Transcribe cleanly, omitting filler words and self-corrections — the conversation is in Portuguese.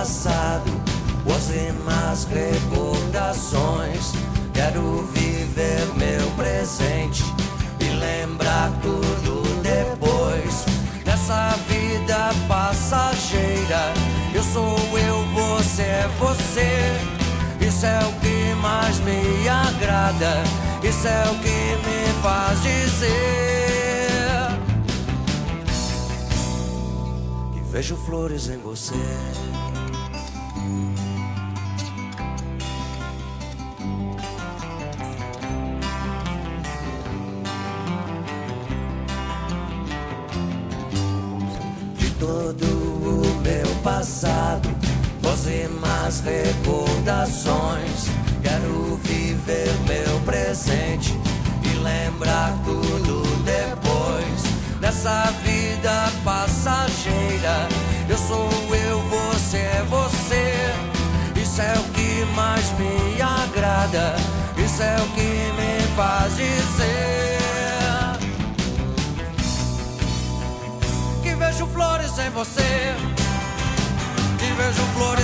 passado, boas e más recordações. Quero viver meu presente e lembrar tudo depois. Nessa vida passageira, eu sou eu, você é você. Isso é o que mais me agrada, isso é o que me faz dizer que vejo flores em você. De todo o meu passado, boas e más recordações. Quero viver meu presente e lembrar tudo depois. Nessa vida passageira, eu sou eu, você é você. Isso é o que mais me agrada, isso é o que me faz dizer que vejo flores em você, que vejo flores